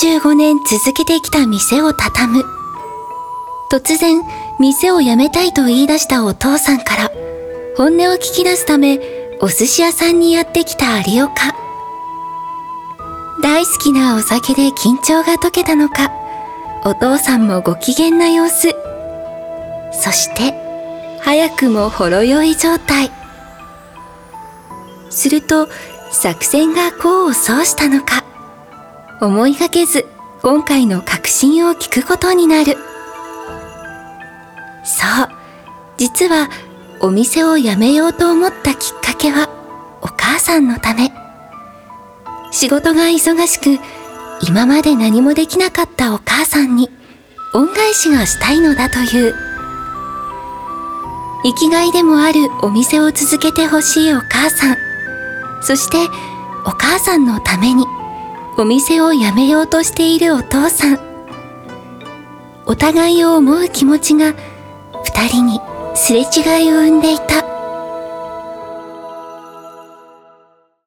35年続けてきた店を畳む。突然、店を辞めたいと言い出したお父さんから、本音を聞き出すため、お寿司屋さんにやってきた有岡。大好きなお酒で緊張が解けたのか、お父さんもご機嫌な様子。そして、早くもほろ酔い状態。すると、作戦が功を奏したのか、思いがけず今回の確信を聞くことになる。そう、実はお店を辞めようと思ったきっかけはお母さんのため。仕事が忙しく、今まで何もできなかったお母さんに恩返しがしたいのだという。生きがいでもあるお店を続けてほしいお母さん。そしてお母さんのためにお店を辞めようとしているお父さん。お互いを思う気持ちが二人にすれ違いを生んでいた。